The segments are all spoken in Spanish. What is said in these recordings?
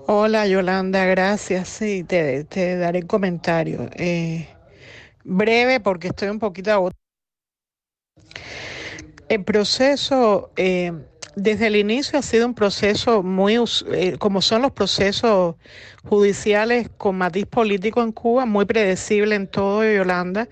Hola Yolanda, gracias. Sí, te daré comentario. Breve porque estoy un poquito agotada. El proceso, desde el inicio ha sido un proceso como son los procesos judiciales con matiz político en Cuba, muy predecible en todo, Yolanda.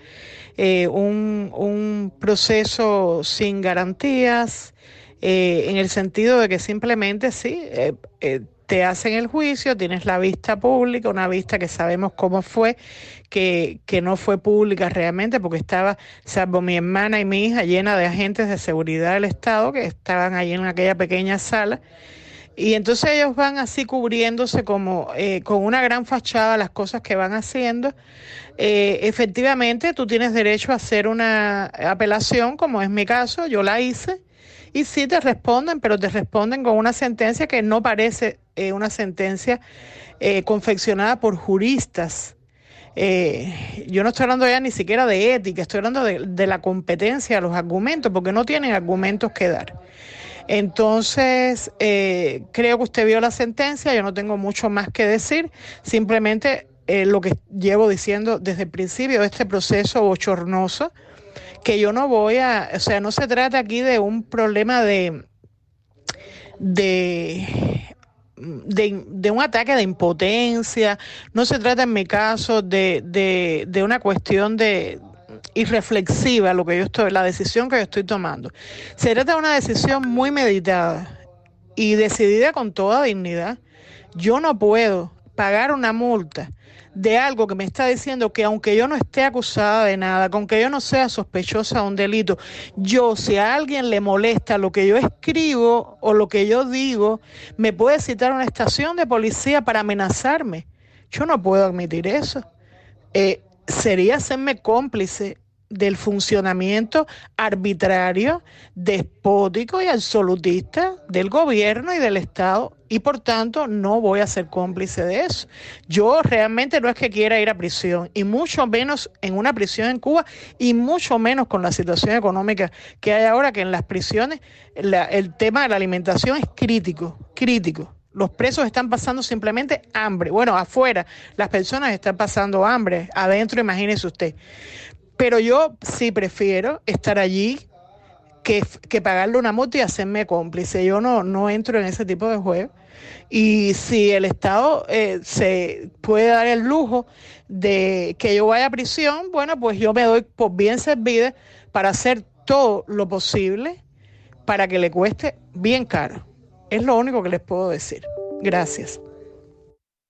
Un proceso sin garantías, en el sentido de que simplemente sí, te hacen el juicio, tienes la vista pública, una vista que sabemos cómo fue, que no fue pública realmente porque estaba, salvo mi hermana y mi hija, llena de agentes de seguridad del Estado que estaban allí en aquella pequeña sala. Y entonces ellos van así cubriéndose como con una gran fachada las cosas que van haciendo. Efectivamente, tú tienes derecho a hacer una apelación, como es mi caso, yo la hice, y sí te responden, pero te responden con una sentencia que no parece una sentencia confeccionada por juristas. Yo no estoy hablando ya ni siquiera de ética, estoy hablando de la competencia de los argumentos, porque no tienen argumentos que dar. Entonces, creo que usted vio la sentencia, yo no tengo mucho más que decir, simplemente lo que llevo diciendo desde el principio de este proceso bochornoso, que yo no voy a, o sea, no se trata aquí de un problema de, de un ataque de impotencia, no se trata en mi caso de una cuestión de irreflexiva lo que yo estoy, la decisión que yo estoy tomando. Se trata de una decisión muy meditada y decidida con toda dignidad. Yo no puedo pagar una multa de algo que me está diciendo que aunque yo no esté acusada de nada, que aunque yo no sea sospechosa de un delito, yo, si a alguien le molesta lo que yo escribo o lo que yo digo, me puede citar a una estación de policía para amenazarme. Yo no puedo admitir eso. Sería hacerme cómplice del funcionamiento arbitrario, despótico y absolutista del gobierno y del Estado, y por tanto no voy a ser cómplice de eso. Yo realmente no es que quiera ir a prisión, y mucho menos en una prisión en Cuba, y mucho menos con la situación económica que hay ahora, que en las prisiones el tema de la alimentación es crítico, crítico. Los presos están pasando simplemente hambre. Bueno, afuera las personas están pasando hambre, adentro imagínese usted. Pero yo sí prefiero estar allí que pagarle una multa y hacerme cómplice. Yo no entro en ese tipo de juego. Y si el Estado se puede dar el lujo de que yo vaya a prisión, bueno, pues yo me doy por bien servida para hacer todo lo posible para que le cueste bien caro. Es lo único que les puedo decir. Gracias.